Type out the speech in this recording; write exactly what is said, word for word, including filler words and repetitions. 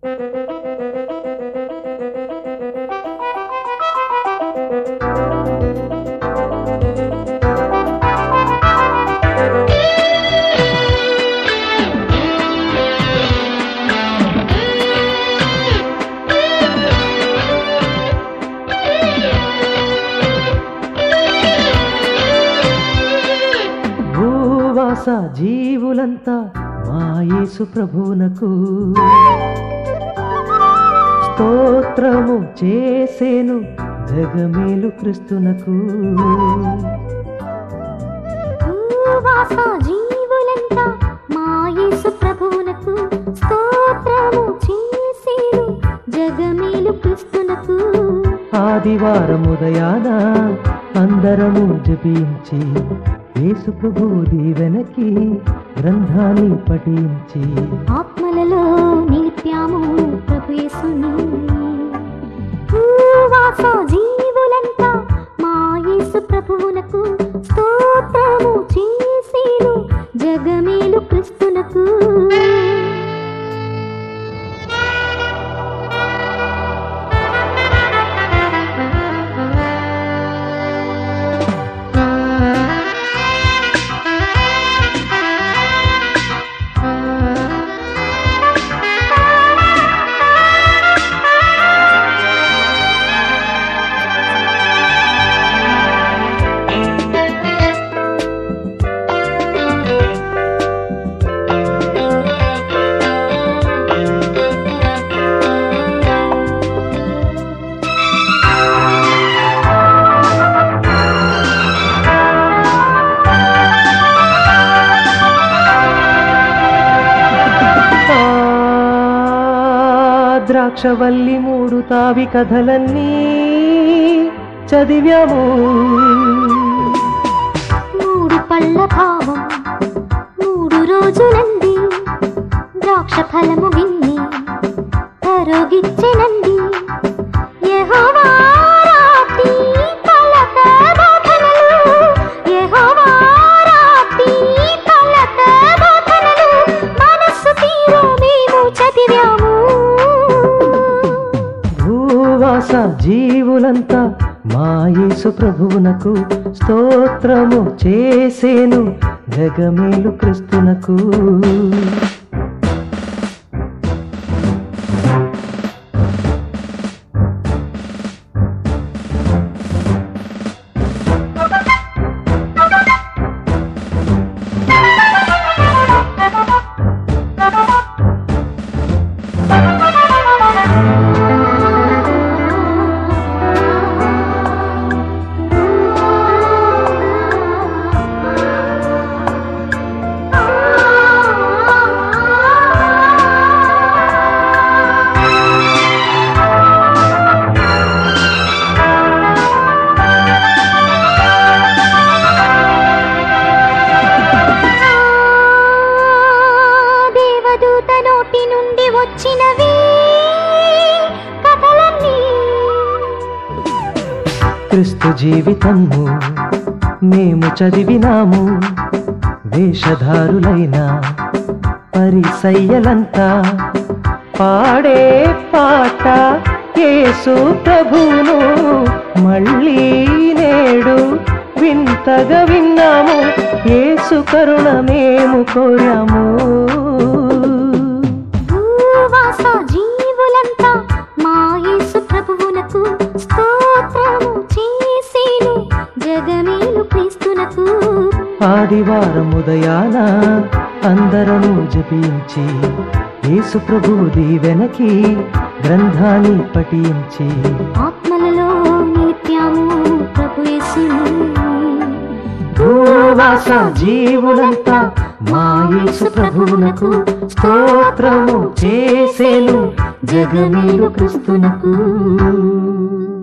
భూవాస జీవులంతా మా యేసు ప్రభువునకు స్తోత్రము చేసేను జగమేలు క్రీస్తునకు. భూవాస జీవులంతా మా యేసు ప్రభువునకు స్తోత్రము చేసేను జగమేలు క్రీస్తునకు. ఆదివారం ఉదయాన అందరము జపించి యేసు ప్రభు దీవెనకి గ్రంథాన్ని పఠించి ఆత్మలలో నిలిపాము ప్రభు యేసుని. భూవాస జీవులంతా మా యేసు ప్రభువునకు స్తోత్రము చేసేను జగమేలు క్రీస్తునకు. ద్రాక్షవల్లి మూడు తావి కథలన్నీ చదివాము. మూడు పళ్ళ భావం మూడు రోజులండి ద్రాక్ష ఫలము విన్ని కరోగిచ్చెనండి. యెహోవా రాతి పలక బోధనలు, యెహోవా రాతి పలక బోధనలు మనస్సు తీరు మేము చదివాము. భూవాస జీవులంతా మా యేసు ప్రభువునకు స్తోత్రము చేసేను జగమేలు క్రీస్తునకు. క్రీస్తు జీవితము మేము చదివినాము. వేషధారులైన పరిసయ్యలంతా పాడే పాట యేసు ప్రభువును మళ్ళీ నేడు వింతగా విన్నాము. యేసు కరుణ మేము కోరాము. భూవాస జీవులంతా మా యేసు ప్రభువునకు స్తోత్రము చేసేను జగమేలు క్రీస్తునకు. ఆదివారం ఉదయాన అందరము జపించి యేసు ప్రభు దీవెనకి గ్రంథాన్ని పఠించి ఆత్మలలో నిత్యము ప్రభు యేసుని. భూవాస జీవులంతా మా యేసు ప్రభువునకు స్తోత్రము చేసేను జగమేలు క్రీస్తునకు.